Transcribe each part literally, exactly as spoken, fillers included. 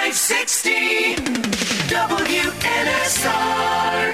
five sixty W N S R.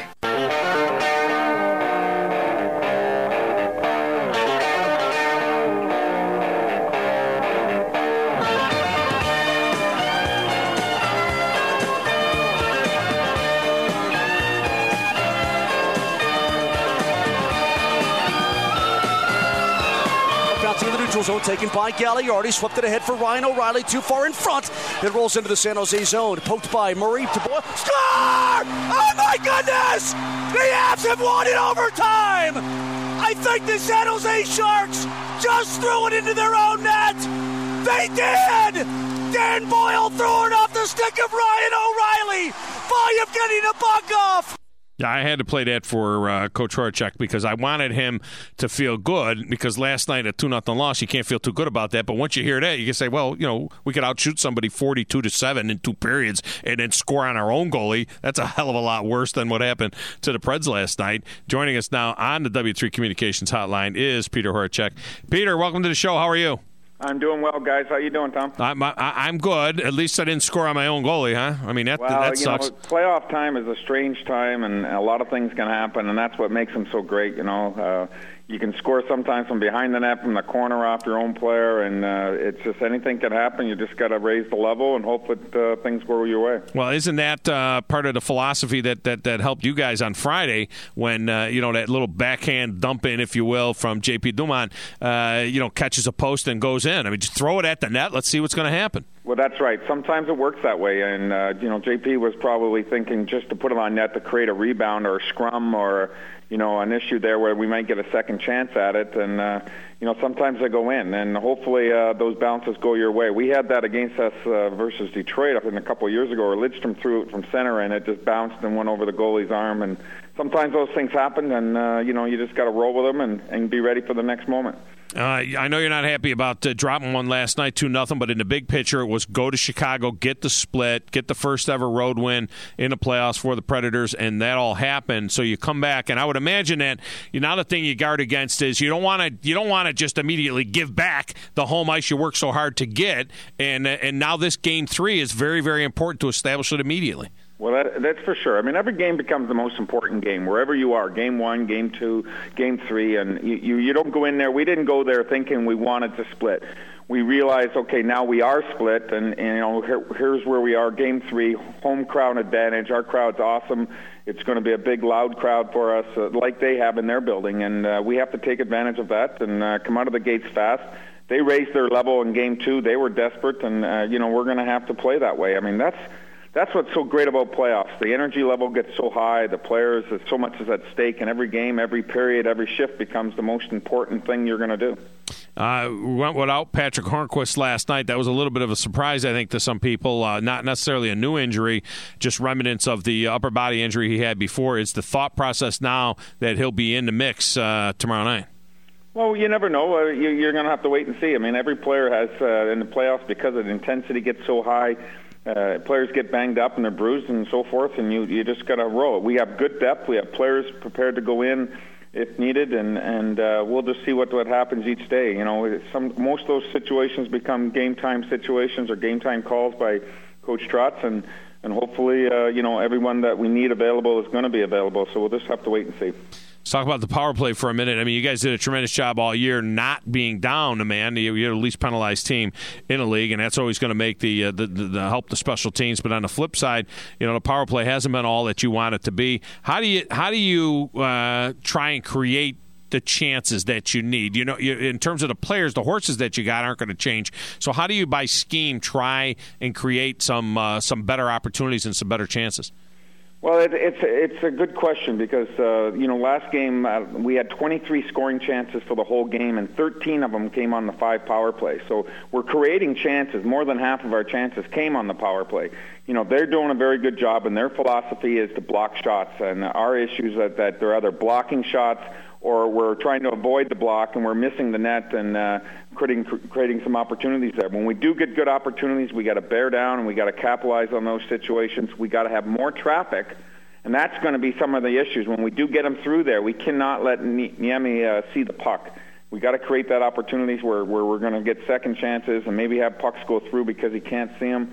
Zone taken by Gagliardi, swept it ahead for Ryan O'Reilly, too far in front. It rolls into the San Jose zone, poked by Murray to Boyle. Score! Oh my goodness! The Avs have won in overtime! I think the San Jose Sharks just threw it into their own net! They did! Dan Boyle threw it off the stick of Ryan O'Reilly! Boyle getting the puck off! Yeah, I had to play that for uh, Coach Horacek because I wanted him to feel good because last night a two nothing loss, you can't feel too good about that. But once you hear that, you can say, well, you know, we could outshoot somebody forty-two to seven in two periods and then score on our own goalie. That's a hell of a lot worse than what happened to the Preds last night. Joining us now on the W three Communications Hotline is Peter Horacek. Peter, welcome to the show. How are you? I'm doing well, guys. How you doing, Tom? I'm, I, I'm good. At least I didn't score on my own goalie, huh? I mean, that, well, that sucks. You know, playoff time is a strange time, and a lot of things can happen, and that's what makes them so great, you know. Uh, you can score sometimes from behind the net, from the corner off your own player, and uh, it's just anything can happen. You just got to raise the level and hope that uh, things go your way. Well, isn't that uh, part of the philosophy that, that, that helped you guys on Friday when, uh, you know, that little backhand dump in, if you will, from J P Dumont, uh, you know, catches a post and goes in? I mean, just throw it at the net. Let's see what's going to happen. Well, that's right. Sometimes it works that way. And, uh, you know, J P was probably thinking just to put it on net to create a rebound or a scrum or, you know, an issue there where we might get a second chance at it. And, uh, you know, sometimes they go in. And hopefully uh, those bounces go your way. We had that against us uh, versus Detroit, I think, a couple of years ago, where Lidstrom threw it from center and it just bounced and went over the goalie's arm. And sometimes those things happen, and, uh, you know, you just got to roll with them and, and be ready for the next moment. Uh, I know you're not happy about uh, dropping one last night, two nothing, but in the big picture, it was go to Chicago, get the split, get the first ever road win in the playoffs for the Predators, and that all happened. So you come back, and I would imagine that you know, the thing you guard against is you don't want to you don't want to just immediately give back the home ice you worked so hard to get, and and now this game three is very, very important to establish it immediately. Well, that, that's for sure. I mean, every game becomes the most important game, wherever you are, game one, game two, game three, and you, you, you don't go in there. We didn't go there thinking we wanted to split. We realized, okay, now we are split, and, and you know, here, here's where we are, game three, home crowd advantage. Our crowd's awesome. It's going to be a big, loud crowd for us, uh, like they have in their building, and uh, we have to take advantage of that and uh, come out of the gates fast. They raised their level in game two. They were desperate, and, uh, you know, we're going to have to play that way. I mean, that's That's what's so great about playoffs. The energy level gets so high. The players, so much is at stake. And every game, every period, every shift becomes the most important thing you're going to do. Uh, we went without Patrick Hornqvist last night. That was a little bit of a surprise, I think, to some people. Uh, not necessarily a new injury, just remnants of the upper body injury he had before. It's the thought process now that he'll be in the mix uh, tomorrow night. Well, you never know. Uh, you, you're going to have to wait and see. I mean, every player has, uh, in the playoffs, because the intensity gets so high, Uh, players get banged up and they're bruised and so forth, and you you just got to roll. We have good depth. We have players prepared to go in if needed, and and uh, we'll just see what what happens each day. You know, some most of those situations become game time situations or game time calls by Coach Trotz, and and hopefully uh, you know, everyone that we need available is going to be available. So we'll just have to wait and see. Let's talk about the power play for a minute. I mean, you guys did a tremendous job all year not being down, man. You're the least penalized team in the league, and that's always going to make the, uh, the, the, the help the special teams. But on the flip side, you know, the power play hasn't been all that you want it to be. How do you how do you uh, try and create the chances that you need? You know, you, in terms of the players, the horses that you got aren't going to change. So how do you, by scheme, try and create some uh, some better opportunities and some better chances? Well, it, it's it's a good question because uh, you know, last game uh, we had twenty-three scoring chances for the whole game, and thirteen of them came on the five power play. So we're creating chances. More than half of our chances came on the power play. You know, they're doing a very good job, and their philosophy is to block shots. And our issue is that, that they're either blocking shots or we're trying to avoid the block and we're missing the net and uh, creating creating some opportunities there. When we do get good opportunities, we got to bear down and we got to capitalize on those situations. We got to have more traffic, and that's going to be some of the issues. When we do get them through there, we cannot let Niemi uh, see the puck. We got to create that opportunities where, where we're going to get second chances and maybe have pucks go through because he can't see them.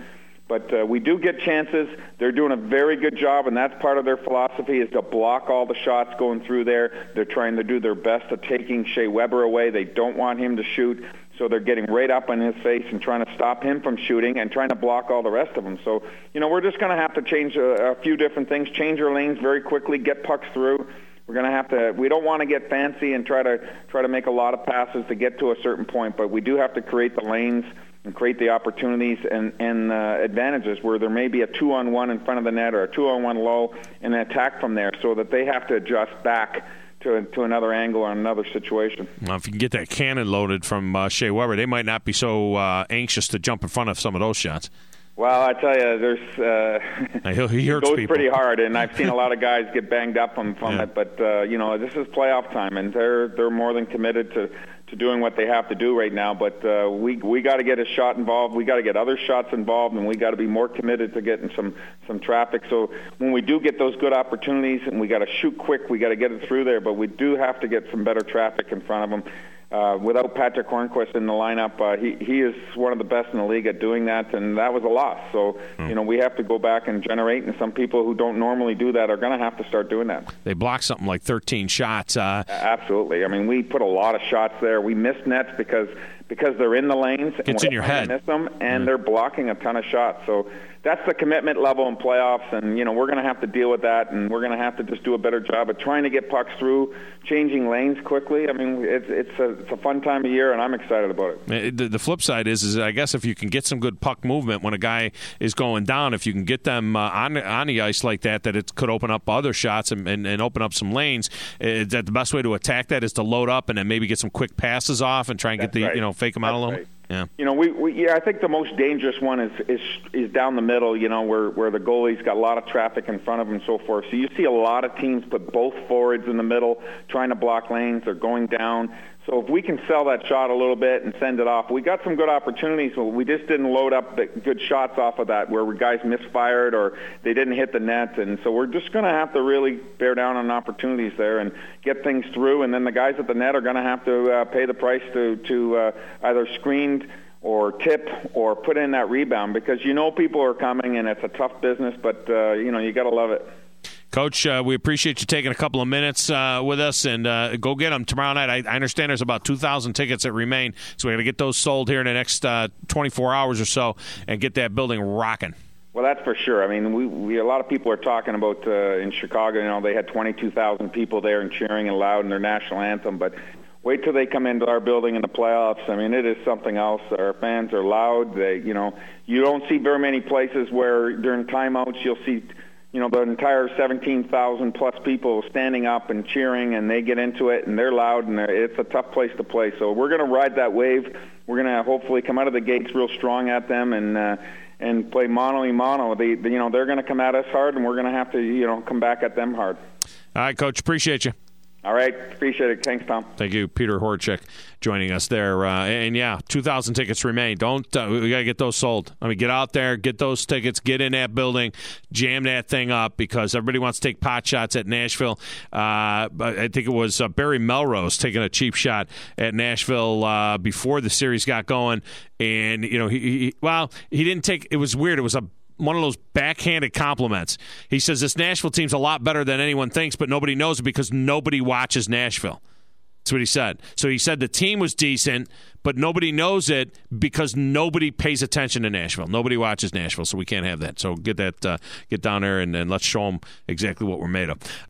But uh, we do get chances. They're doing a very good job, and that's part of their philosophy is to block all the shots going through there. They're trying to do their best at taking Shea Weber away. They don't want him to shoot, so they're getting right up in his face and trying to stop him from shooting and trying to block all the rest of them. So, you know, we're just going to have to change a, a few different things, change our lanes very quickly, get pucks through. We're going to have to. We don't want to get fancy and try to try to make a lot of passes to get to a certain point, but we do have to create the lanes and create the opportunities and, and uh, advantages where there may be a two-on-one in front of the net or a two-on-one low and an attack from there, so that they have to adjust back to to another angle or another situation. Well, if you can get that cannon loaded from uh, Shea Weber, they might not be so uh, anxious to jump in front of some of those shots. Well, I tell you, there's uh, he, he hurts it goes people. pretty hard, and I've seen a lot of guys get banged up from, from yeah. it. But uh, you know, this is playoff time, and they're they're more than committed to, to doing what they have to do right now. But uh, we we got to get a shot involved. We got to get other shots involved, and we got to be more committed to getting some some traffic. So when we do get those good opportunities, and we got to shoot quick, we got to get it through there. But we do have to get some better traffic in front of them. Uh, without Patrick Hornquist in the lineup, uh, he he is one of the best in the league at doing that, and that was a loss. So, mm. you know, we have to go back and generate, and some people who don't normally do that are going to have to start doing that. They blocked something like thirteen shots. Uh, Absolutely. I mean, we put a lot of shots there. We missed nets because because they're in the lanes. It's and in your head. Miss them, and mm. they're blocking a ton of shots. So that's the commitment level in playoffs, and, you know, we're going to have to deal with that, and we're going to have to just do a better job of trying to get pucks through, changing lanes quickly. I mean, it's it's a, it's a fun time of year, and I'm excited about it. The, the flip side is, is I guess if you can get some good puck movement when a guy is going down, if you can get them uh, on, on the ice like that, that it could open up other shots and, and, and open up some lanes. Is that the best way to attack that is to load up and then maybe get some quick passes off and try and That's get the, right. you know, fake them out That's a little? Right. Yeah. You know, we, we yeah, I think the most dangerous one is is is down the middle, you know, where where the goalie's got a lot of traffic in front of him and so forth. So you see a lot of teams put both forwards in the middle, trying to block lanes. They're going down. So if we can sell that shot a little bit and send it off, we got some good opportunities, but we just didn't load up the good shots off of that where guys misfired or they didn't hit the net. And so we're just going to have to really bear down on opportunities there and get things through. And then the guys at the net are going to have to uh, pay the price to, to uh, either screened or tip or put in that rebound, because you know people are coming and it's a tough business, but, uh, you know, you got to love it. Coach, uh, we appreciate you taking a couple of minutes uh, with us, and uh, go get them tomorrow night. I, I understand there's about two thousand tickets that remain, so we got to get those sold here in the next uh, twenty-four hours or so and get that building rocking. Well, that's for sure. I mean, we, we a lot of people are talking about uh, in Chicago, you know, they had twenty-two thousand people there and cheering and loud in their national anthem, but wait till they come into our building in the playoffs. I mean, it is something else. Our fans are loud. They, you know, you don't see very many places where during timeouts you'll see, you know, the entire seventeen thousand plus people standing up and cheering, and they get into it, and they're loud, and they're, it's a tough place to play. So we're going to ride that wave. We're going to hopefully come out of the gates real strong at them and uh, and play mono-y-mono. They, they, you know, they're going to come at us hard, and we're going to have to, you know, come back at them hard. All right, Coach, appreciate you. All right. Appreciate it. Thanks, Tom. Thank you. Peter Horchik joining us there. Uh, and, yeah, two thousand tickets remain. Don't uh, we got to get those sold. I mean, get out there, get those tickets, get in that building, jam that thing up, because everybody wants to take pot shots at Nashville. Uh, I think it was uh, Barry Melrose taking a cheap shot at Nashville uh, before the series got going. And, you know, he, he well, he didn't take – it was weird. It was a one of those backhanded compliments. He says this Nashville team's a lot better than anyone thinks, but nobody knows it because nobody watches Nashville. That's what he said. So he said the team was decent, but nobody knows it because nobody pays attention to Nashville. Nobody watches Nashville, so we can't have that. So get that, uh, get down there and, and let's show them exactly what we're made of.